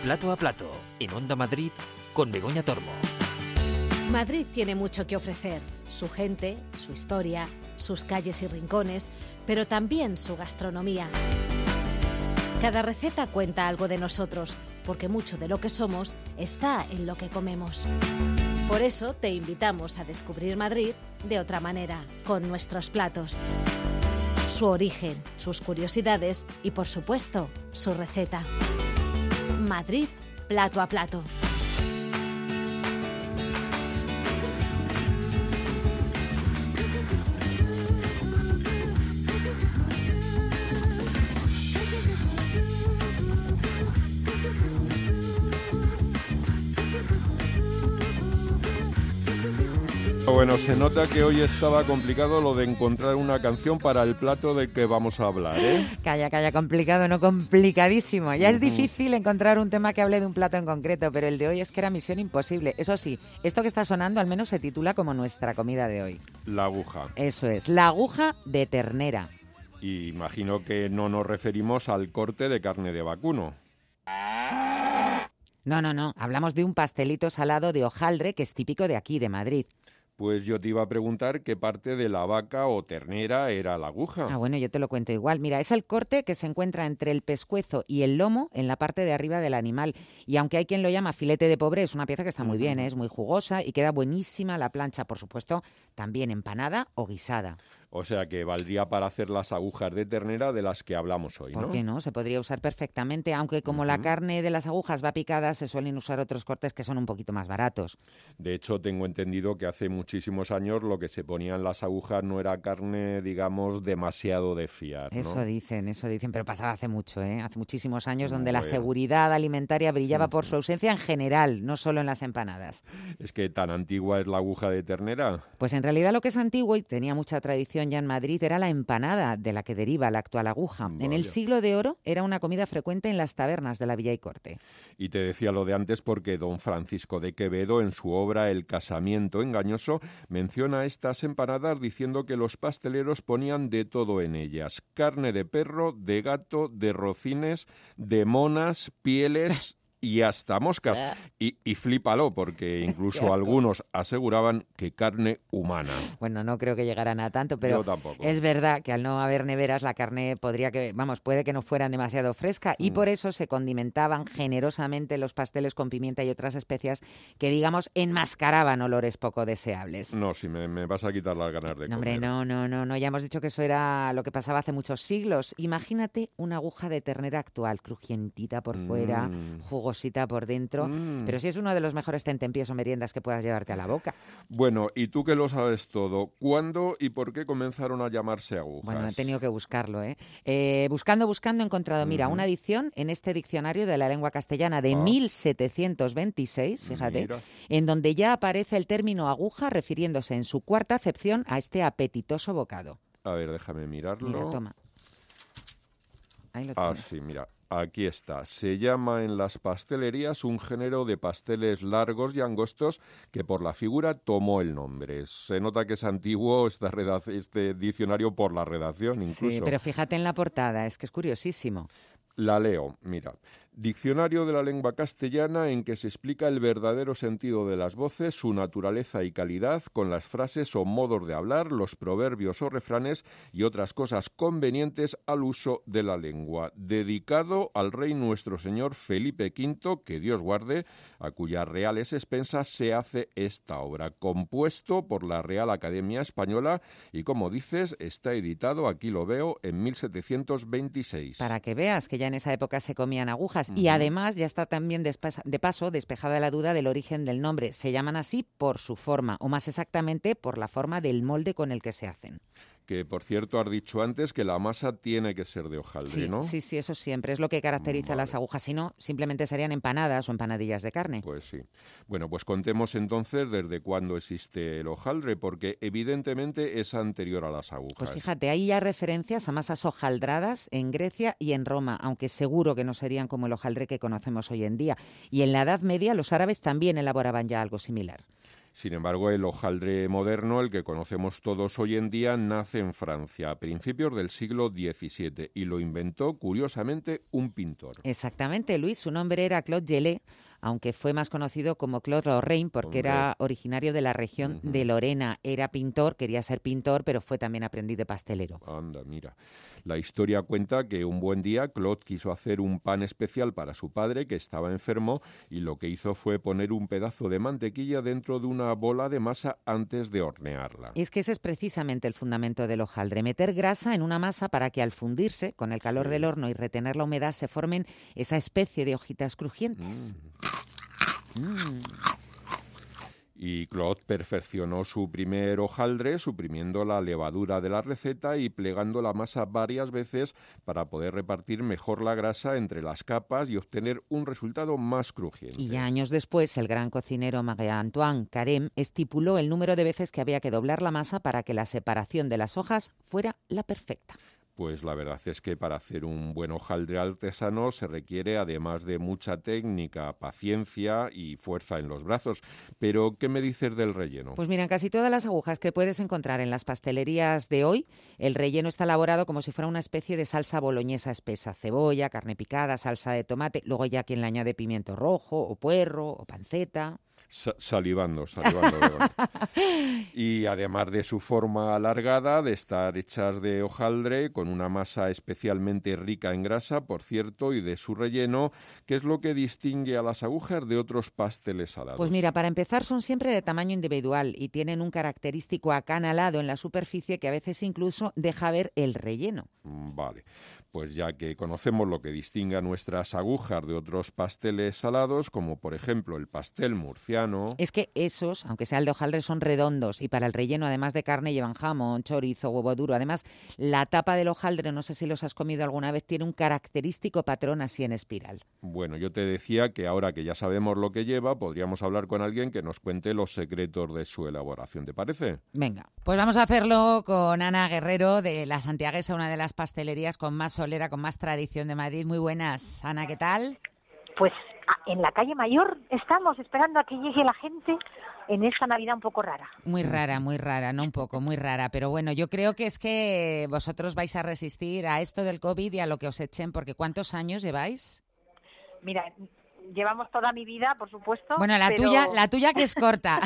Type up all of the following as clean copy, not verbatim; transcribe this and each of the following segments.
Plato a Plato, en Onda Madrid, con Begoña Tormo. Madrid tiene mucho que ofrecer, su gente, su historia, sus calles y rincones, pero también su gastronomía. Cada receta cuenta algo de nosotros, porque mucho de lo que somos está en lo que comemos. Por eso te invitamos a descubrir Madrid de otra manera, con nuestros platos. Su origen, sus curiosidades y, por supuesto, su receta. Madrid, plato a plato. Bueno, se nota que hoy estaba complicado lo de encontrar una canción para el plato del que vamos a hablar, ¿eh? Calla, complicado, no complicadísimo. Ya es difícil encontrar un tema que hable de un plato en concreto, pero el de hoy es que era misión imposible. Eso sí, esto que está sonando al menos se titula como nuestra comida de hoy. La aguja. Eso es, la aguja de ternera. Y imagino que no nos referimos al corte de carne de vacuno. No, hablamos de un pastelito salado de hojaldre que es típico de aquí, de Madrid. Pues yo te iba a preguntar qué parte de la vaca o ternera era la aguja. Ah, bueno, yo te lo cuento igual. Mira, es el corte que se encuentra entre el pescuezo y el lomo en la parte de arriba del animal. Y aunque hay quien lo llama filete de pobre, es una pieza que está muy bien, es muy jugosa y queda buenísima a la plancha, por supuesto, también empanada o guisada. O sea que valdría para hacer las agujas de ternera de las que hablamos hoy, ¿no? ¿Por qué no? Se podría usar perfectamente, aunque como la carne de las agujas va picada, se suelen usar otros cortes que son un poquito más baratos. De hecho, tengo entendido que hace muchísimos años lo que se ponía en las agujas no era carne, digamos, demasiado de fiar, ¿no? Eso dicen, pero pasaba hace mucho, hace muchísimos años, donde la seguridad alimentaria brillaba por su ausencia en general, no solo en las empanadas. ¿Es que tan antigua es la aguja de ternera? Pues en realidad lo que es antiguo y tenía mucha tradición ya en Madrid era la empanada, de la que deriva la actual aguja. Vaya. En el siglo de oro era una comida frecuente en las tabernas de la Villa y Corte. Y te decía lo de antes porque don Francisco de Quevedo, en su obra El casamiento engañoso, menciona estas empanadas diciendo que los pasteleros ponían de todo en ellas: carne de perro, de gato, de rocines, de monas, pieles y hasta moscas. Y flípalo, porque incluso algunos aseguraban que carne humana. Bueno, no creo que llegaran a tanto, pero yo tampoco. Es verdad que al no haber neveras la carne puede que no fueran demasiado fresca y por eso se condimentaban generosamente los pasteles con pimienta y otras especias que, digamos, enmascaraban olores poco deseables. No, si me vas a quitar las ganas de comer. Hombre, no, ya hemos dicho que eso era lo que pasaba hace muchos siglos. Imagínate una aguja de ternera actual, crujientita por fuera, jugosita por dentro, pero sí es uno de los mejores tentempiés o meriendas que puedas llevarte a la boca. Bueno, y tú que lo sabes todo, ¿cuándo y por qué comenzaron a llamarse agujas? Bueno, he tenido que buscarlo, Buscando, he encontrado, mira, una edición en este diccionario de la lengua castellana de 1726, fíjate, en donde ya aparece el término aguja refiriéndose en su cuarta acepción a este apetitoso bocado. A ver, déjame mirarlo. Mira, toma. Ahí lo tienes. Sí, mira. Aquí está. Se llama en las pastelerías un género de pasteles largos y angostos que por la figura tomó el nombre. Se nota que es antiguo este diccionario por la redacción incluso. Sí, pero fíjate en la portada, es que es curiosísimo. La leo, mira. Diccionario de la lengua castellana en que se explica el verdadero sentido de las voces, su naturaleza y calidad, con las frases o modos de hablar, los proverbios o refranes y otras cosas convenientes al uso de la lengua. Dedicado al rey nuestro señor Felipe V, que Dios guarde, a cuyas reales expensas se hace esta obra. Compuesto por la Real Academia Española y, como dices, está editado, aquí lo veo, en 1726. Para que veas que ya en esa época se comían agujas. Y además ya está también de paso despejada la duda del origen del nombre. Se llaman así por su forma, o más exactamente por la forma del molde con el que se hacen. Que, por cierto, has dicho antes que la masa tiene que ser de hojaldre, ¿no? Sí, eso siempre es lo que caracteriza a las agujas. Si no, simplemente serían empanadas o empanadillas de carne. Pues sí. Bueno, pues contemos entonces desde cuándo existe el hojaldre, porque evidentemente es anterior a las agujas. Pues fíjate, hay ya referencias a masas hojaldradas en Grecia y en Roma, aunque seguro que no serían como el hojaldre que conocemos hoy en día. Y en la Edad Media los árabes también elaboraban ya algo similar. Sin embargo, el hojaldre moderno, el que conocemos todos hoy en día, nace en Francia a principios del siglo XVII y lo inventó, curiosamente, un pintor. Exactamente, Luis. Su nombre era Claude Gelée, aunque fue más conocido como Claude Lorrain porque era originario de la región de Lorena. Era pintor, quería ser pintor, pero fue también aprendiz de pastelero. Anda, mira. La historia cuenta que un buen día Claude quiso hacer un pan especial para su padre, que estaba enfermo, y lo que hizo fue poner un pedazo de mantequilla dentro de una bola de masa antes de hornearla. Y es que ese es precisamente el fundamento del hojaldre, meter grasa en una masa para que al fundirse, con el calor del horno y retener la humedad, se formen esa especie de hojitas crujientes. Y Claude perfeccionó su primer hojaldre suprimiendo la levadura de la receta y plegando la masa varias veces para poder repartir mejor la grasa entre las capas y obtener un resultado más crujiente. Y ya años después, el gran cocinero Marie-Antoine Carême estipuló el número de veces que había que doblar la masa para que la separación de las hojas fuera la perfecta. Pues la verdad es que para hacer un buen hojaldre artesano se requiere, además de mucha técnica, paciencia y fuerza en los brazos. Pero, ¿qué me dices del relleno? Pues mira, en casi todas las agujas que puedes encontrar en las pastelerías de hoy, el relleno está elaborado como si fuera una especie de salsa boloñesa espesa. Cebolla, carne picada, salsa de tomate, luego ya quien le añade pimiento rojo, o puerro, o panceta. Salivando. Y además de su forma alargada, de estar hechas de hojaldre, con una masa especialmente rica en grasa, por cierto, y de su relleno, ¿qué es lo que distingue a las agujas de otros pasteles salados? Pues mira, para empezar son siempre de tamaño individual y tienen un característico acanalado en la superficie que a veces incluso deja ver el relleno. Vale. Pues ya que conocemos lo que distingue a nuestras agujas de otros pasteles salados, como por ejemplo el pastel murciano... Es que esos, aunque sea el de hojaldre, son redondos y para el relleno, además de carne, llevan jamón, chorizo, huevo duro. Además, la tapa del hojaldre, no sé si los has comido alguna vez, tiene un característico patrón así en espiral. Bueno, yo te decía que ahora que ya sabemos lo que lleva, podríamos hablar con alguien que nos cuente los secretos de su elaboración. ¿Te parece? Venga, pues vamos a hacerlo con Ana Guerrero de La Santiaguesa, una de las pastelerías con más solera, con más tradición de Madrid. Muy buenas, Ana, ¿qué tal? Pues en la calle Mayor estamos esperando a que llegue la gente en esta Navidad un poco rara. Muy rara, no un poco, muy rara. Pero bueno, yo creo que es que vosotros vais a resistir a esto del COVID y a lo que os echen, porque ¿cuántos años lleváis? Mira, llevamos toda mi vida, por supuesto. Bueno, la tuya que es corta.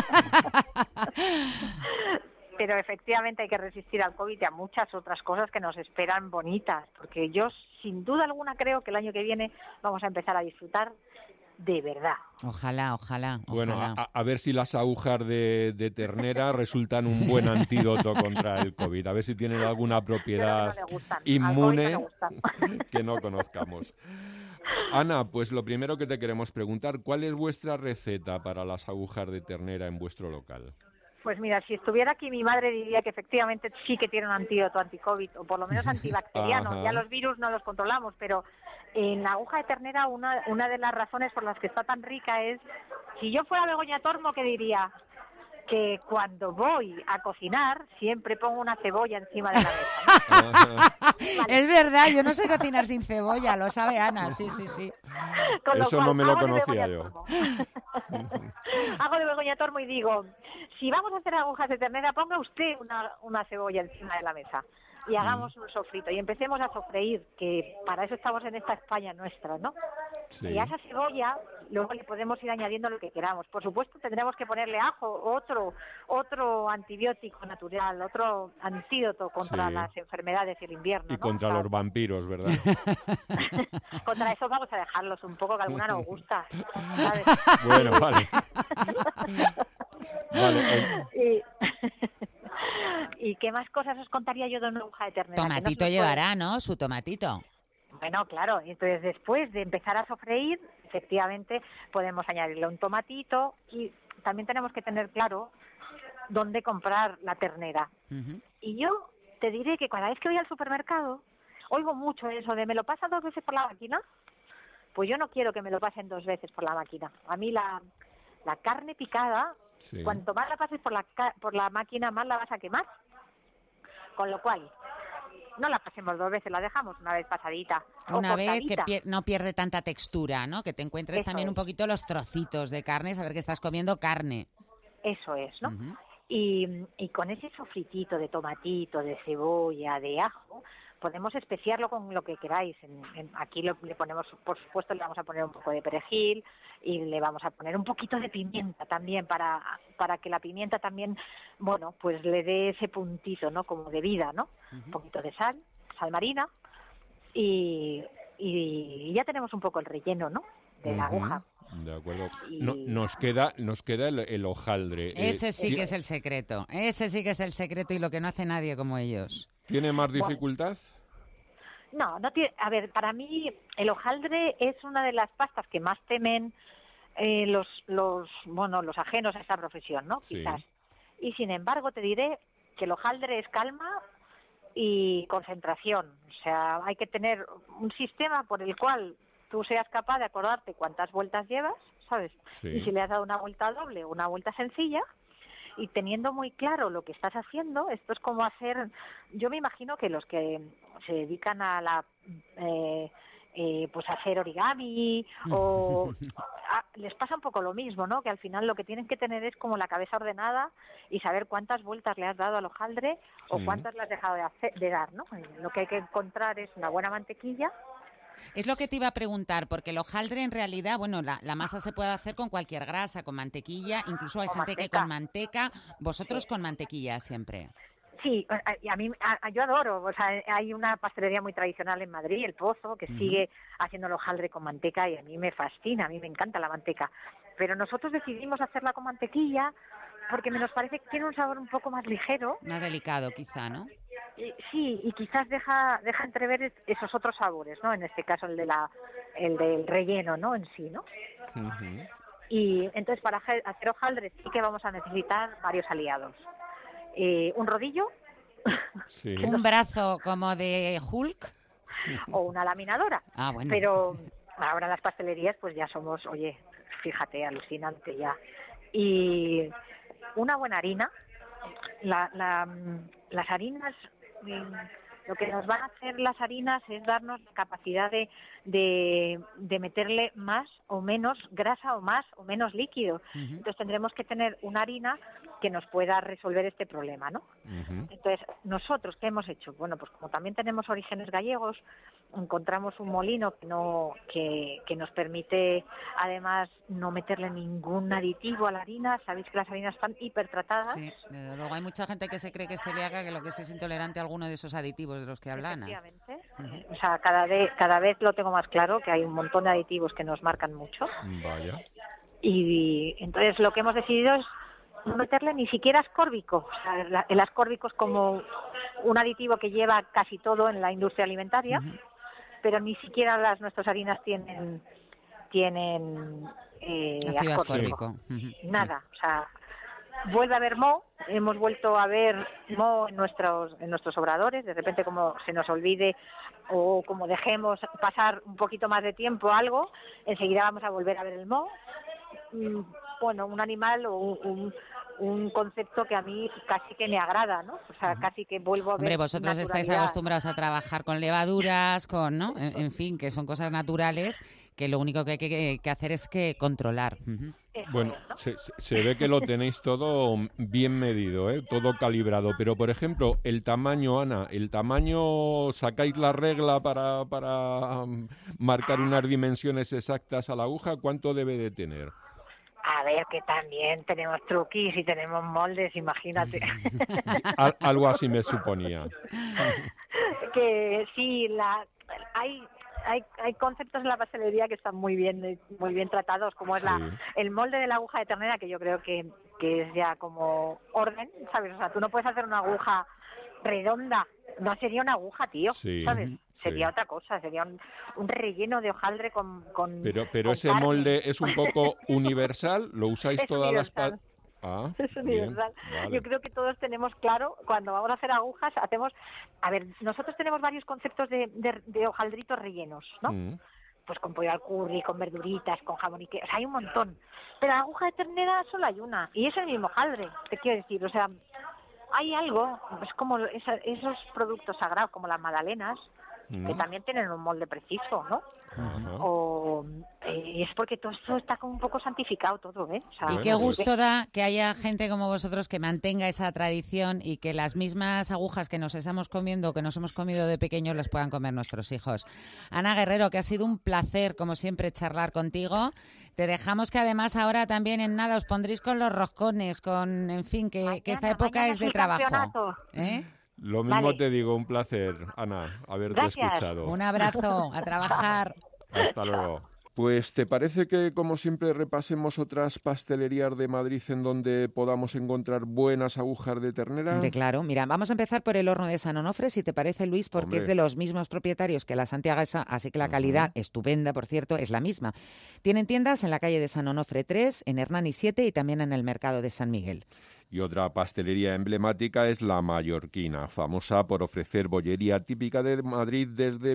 Pero efectivamente hay que resistir al COVID y a muchas otras cosas que nos esperan bonitas, porque yo sin duda alguna creo que el año que viene vamos a empezar a disfrutar de verdad. Ojalá. Bueno, a ver si las agujas de ternera resultan un buen antídoto contra el COVID, a ver si tienen alguna propiedad inmune que no conozcamos. Ana, pues lo primero que te queremos preguntar, ¿cuál es vuestra receta para las agujas de ternera en vuestro local? Pues mira, si estuviera aquí mi madre diría que efectivamente sí que tiene un antídoto anti-COVID, o por lo menos antibacteriano. Ya los virus no los controlamos, pero en la aguja de ternera una de las razones por las que está tan rica es, si yo fuera Begoña Tormo, ¿qué diría? Que cuando voy a cocinar siempre pongo una cebolla encima de la mesa, ¿no? Vale. Es verdad, yo no sé cocinar sin cebolla, lo sabe Ana, sí. Eso no me lo conocía yo. Hago de Begoña Tormo y digo, si vamos a hacer agujas de ternera, ponga usted una cebolla encima de la mesa y hagamos un sofrito y empecemos a sofreír, que para eso estamos en esta España nuestra, ¿no? Sí. Y a esa cebolla luego le podemos ir añadiendo lo que queramos. Por supuesto tendremos que ponerle ajo, otro antibiótico natural, otro antídoto contra las enfermedades y el invierno, y ¿no? Contra los vampiros, ¿verdad? Contra eso vamos a dejarlos un poco, que alguna nos gusta, ¿sabes? Bueno, vale. ¿Y qué más cosas os contaría yo de una aguja de ternera? Tomatito llevará, ¿no? Su tomatito. Bueno, claro. Entonces, después de empezar a sofreír, efectivamente, podemos añadirle un tomatito y también tenemos que tener claro dónde comprar la ternera. Uh-huh. Y yo te diré que cada vez que voy al supermercado, oigo mucho eso de ¿me lo pasa 2 veces por la máquina? Pues yo no quiero que me lo pasen 2 veces por la máquina. A mí la carne picada, sí, cuanto más la pases por la máquina, más la vas a quemar. Con lo cual, no la pasemos 2 veces, la dejamos una vez pasadita. Una vez que no pierde tanta textura, ¿no? Que te encuentres eso también un poquito los trocitos de carne, saber que estás comiendo carne. Eso es, ¿no? Y con ese sofritito de tomatito, de cebolla, de ajo, podemos especiarlo con lo que queráis. Aquí le ponemos, por supuesto, le vamos a poner un poco de perejil y le vamos a poner un poquito de pimienta también para que la pimienta también, bueno, pues le dé ese puntito, ¿no? Como de vida, ¿no? Un poquito de sal marina y ya tenemos un poco el relleno, ¿no? De la aguja. De acuerdo. Nos queda el hojaldre. Ese sí que es el secreto. Ese sí que es el secreto y lo que no hace nadie como ellos. ¿Tiene más dificultad? No tiene. A ver, para mí el hojaldre es una de las pastas que más temen los ajenos a esta profesión, ¿no? Sí. Quizás. Y sin embargo te diré que el hojaldre es calma y concentración. O sea, hay que tener un sistema por el cual tú seas capaz de acordarte cuántas vueltas llevas, ¿sabes? Sí. Y si le has dado una vuelta doble o una vuelta sencilla, y teniendo muy claro lo que estás haciendo, esto es como hacer, yo me imagino que los que se dedican a la pues hacer origami o les pasa un poco lo mismo, ¿no? Que al final lo que tienen que tener es como la cabeza ordenada y saber cuántas vueltas le has dado al hojaldre o cuántas le has dejado de dar, ¿no? Lo que hay que encontrar es una buena mantequilla. Es lo que te iba a preguntar, porque el hojaldre en realidad, bueno, la masa se puede hacer con cualquier grasa, con mantequilla, incluso hay gente que con manteca, vosotros con mantequilla siempre. Sí, yo adoro, o sea, hay una pastelería muy tradicional en Madrid, El Pozo, que sigue haciendo el hojaldre con manteca y a mí me fascina, a mí me encanta la manteca, pero nosotros decidimos hacerla con mantequilla porque nos parece que tiene un sabor un poco más ligero. Más delicado quizá, ¿no? Sí, y quizás deja entrever esos otros sabores, ¿no? En este caso el del relleno, ¿no? En sí, ¿no? Y entonces para hacer hojaldre sí que vamos a necesitar varios aliados. Un rodillo. Sí. Un brazo como de Hulk. O una laminadora. Ah, bueno. Pero ahora en las pastelerías pues ya somos, oye, fíjate, alucinante ya. Y una buena harina. Las harinas, lo que nos van a hacer las harinas es darnos la capacidad de meterle más o menos grasa o más o menos líquido. Entonces tendremos que tener una harina que nos pueda resolver este problema, ¿no? Entonces, nosotros, ¿qué hemos hecho? Bueno, pues como también tenemos orígenes gallegos, encontramos un molino que nos permite, además, no meterle ningún aditivo a la harina. Sabéis que las harinas están hipertratadas. Sí, desde luego hay mucha gente que se cree que es celíaca, que lo que es intolerante a alguno de esos aditivos de los que hablan. Efectivamente. O sea, cada vez lo tengo más claro, que hay un montón de aditivos que nos marcan mucho. Vaya. Y entonces lo que hemos decidido es no meterle ni siquiera ascórbico. O sea, el ascórbico es como un aditivo que lleva casi todo en la industria alimentaria, pero ni siquiera nuestras harinas tienen ácido ascórbico. Nada, o sea, vuelve a haber moho, hemos vuelto a ver moho en nuestros obradores, de repente como se nos olvide o como dejemos pasar un poquito más de tiempo algo, enseguida vamos a volver a ver el moho. Bueno, un animal o un concepto que a mí casi que me agrada, ¿no? O sea, casi que vuelvo a ver. Hombre, vosotros estáis acostumbrados a trabajar con levaduras, ¿no? En fin, que son cosas naturales que lo único que hay que hacer es que controlar. Bueno, se ve que lo tenéis todo bien medido, todo calibrado. Pero, por ejemplo, el tamaño, Ana, ¿sacáis la regla para marcar unas dimensiones exactas a la aguja? ¿Cuánto debe de tener? A ver, que también tenemos truquis y tenemos moldes, imagínate. Algo así me suponía. Que sí, hay conceptos en la pastelería que están muy bien tratados, como es el molde de la aguja de ternera, que yo creo que es ya como orden, ¿sabes? O sea, tú no puedes hacer una aguja redonda, no sería una aguja, tío, ¿sabes? Sería otra cosa, sería un relleno de hojaldre con Pero ese carne. molde es un poco universal, ¿lo usáis todas las es universal. Vale. Yo creo que todos tenemos claro, cuando vamos a hacer agujas, nosotros tenemos varios conceptos de hojaldritos rellenos, ¿no? Pues con pollo al curry, con verduritas, con jamón y queso, o sea, hay un montón. Pero la aguja de ternera solo hay una, y es el mismo hojaldre, te quiero decir, o sea, hay algo, es como esos productos sagrados, como las magdalenas, también tienen un molde preciso, ¿no? O es porque todo esto está como un poco santificado todo, ¿eh? O sea, y qué gusto da que haya gente como vosotros que mantenga esa tradición y que las mismas agujas que nos estamos comiendo, que nos hemos comido de pequeños, las puedan comer nuestros hijos. Ana Guerrero, que ha sido un placer, como siempre, charlar contigo. Te dejamos que además ahora también en nada os pondréis con los roscones, en fin, que esta época es de trabajo. Lo mismo te digo, un placer, Ana, haberte escuchado. Un abrazo, a trabajar. Hasta luego. Pues, ¿te parece que, como siempre, repasemos otras pastelerías de Madrid en donde podamos encontrar buenas agujas de ternera? Hombre, claro. Mira, vamos a empezar por el Horno de San Onofre, si te parece, Luis, porque es de los mismos propietarios que la Santiaguesa, así que la calidad, estupenda, por cierto, es la misma. Tienen tiendas en la calle de San Onofre 3, en Hernani 7 y también en el mercado de San Miguel. Y otra pastelería emblemática es La Mallorquina, famosa por ofrecer bollería típica de Madrid desde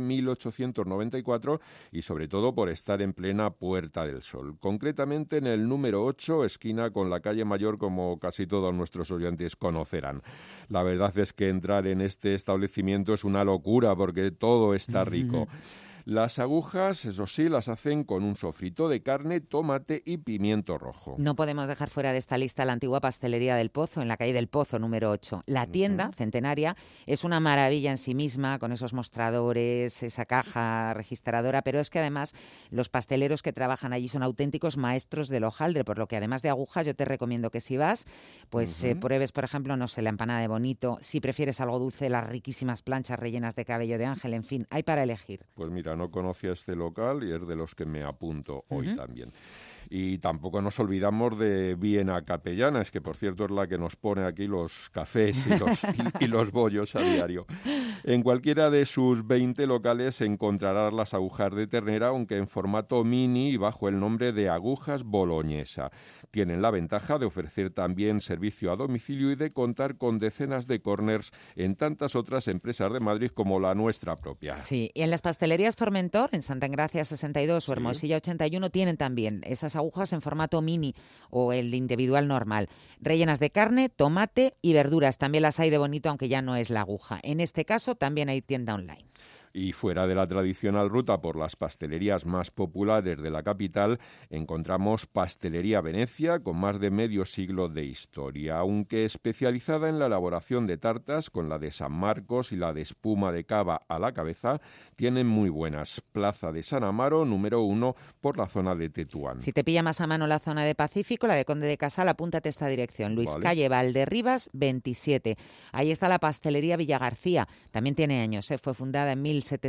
1894 y sobre todo por estar en plena Puerta del Sol. Concretamente en el número 8, esquina con la calle Mayor, como casi todos nuestros oyentes conocerán. La verdad es que entrar en este establecimiento es una locura porque todo está rico. Las agujas, eso sí, las hacen con un sofrito de carne, tomate y pimiento rojo. No podemos dejar fuera de esta lista la antigua pastelería del Pozo, en la calle del Pozo, número 8. La tienda, centenaria, es una maravilla en sí misma, con esos mostradores, esa caja registradora, pero es que además los pasteleros que trabajan allí son auténticos maestros del hojaldre, por lo que además de agujas yo te recomiendo que si vas, pues pruebes, por ejemplo, no sé, la empanada de bonito, si prefieres algo dulce, las riquísimas planchas rellenas de cabello de ángel, en fin, hay para elegir. Pues mira, no conocía este local y es de los que me apunto hoy también. Y tampoco nos olvidamos de Viena Capellana, es que por cierto es la que nos pone aquí los cafés y los bollos a diario. En cualquiera de sus 20 locales encontrarás las agujas de ternera, aunque en formato mini y bajo el nombre de Agujas Boloñesa. Tienen la ventaja de ofrecer también servicio a domicilio y de contar con decenas de corners en tantas otras empresas de Madrid como la nuestra propia. Sí, y en las pastelerías Formentor, en Santa Engracia 62 o Hermosilla 81, tienen también esas agujas en formato mini o el individual normal, rellenas de carne, tomate y verduras. También las hay de bonito, aunque ya no es la aguja. En este caso también hay tienda online. Y fuera de la tradicional ruta por las pastelerías más populares de la capital, encontramos Pastelería Venecia, con más de medio siglo de historia, aunque especializada en la elaboración de tartas, con la de San Marcos y la de espuma de cava a la cabeza, tienen muy buenas. Plaza de San Amaro, número 1, por la zona de Tetuán. Si te pilla más a mano la zona de Pacífico, la de Conde de Casal, apúntate esta dirección. Luis Calle Valderribas 27. Ahí está la Pastelería Villagarcía. También tiene años, fue fundada en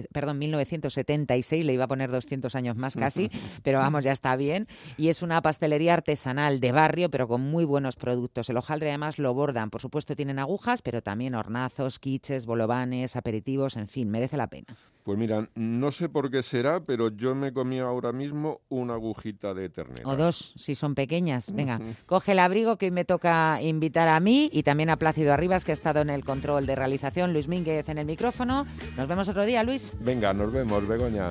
1976, le iba a poner 200 años más casi, pero vamos, ya está bien. Y es una pastelería artesanal de barrio, pero con muy buenos productos. El hojaldre además lo bordan. Por supuesto tienen agujas, pero también hornazos, quiches, bolovanes, aperitivos, en fin, merece la pena. Pues mira, no sé por qué será, pero yo me comí ahora mismo una agujita de ternera. O dos, si son pequeñas. Venga, coge el abrigo que hoy me toca invitar a mí y también a Plácido Arribas, que ha estado en el control de realización, Luis Mínguez en el micrófono. Nos vemos otro día, Luis. Venga, nos vemos, Begoña.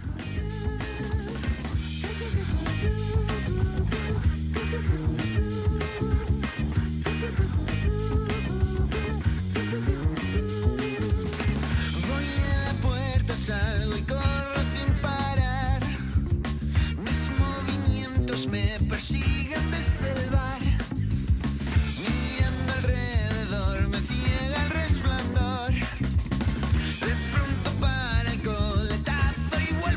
Salgo y corro sin parar. Mis movimientos me persiguen desde el bar. Mirando alrededor me ciega el resplandor. De pronto para el coletazo y vuelvo.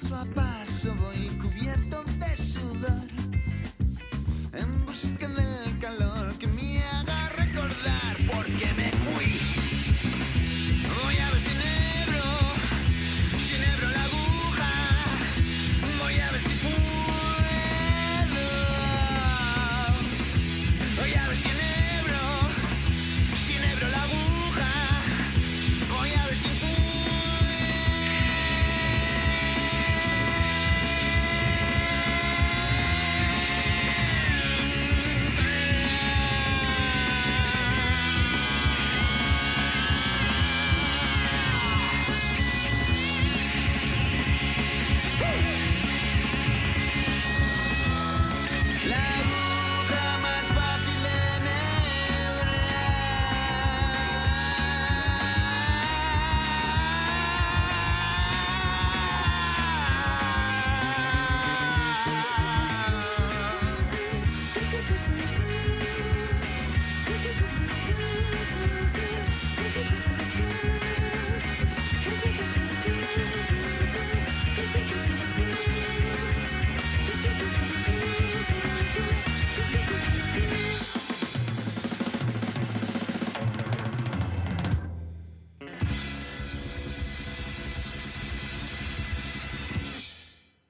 paso a paso.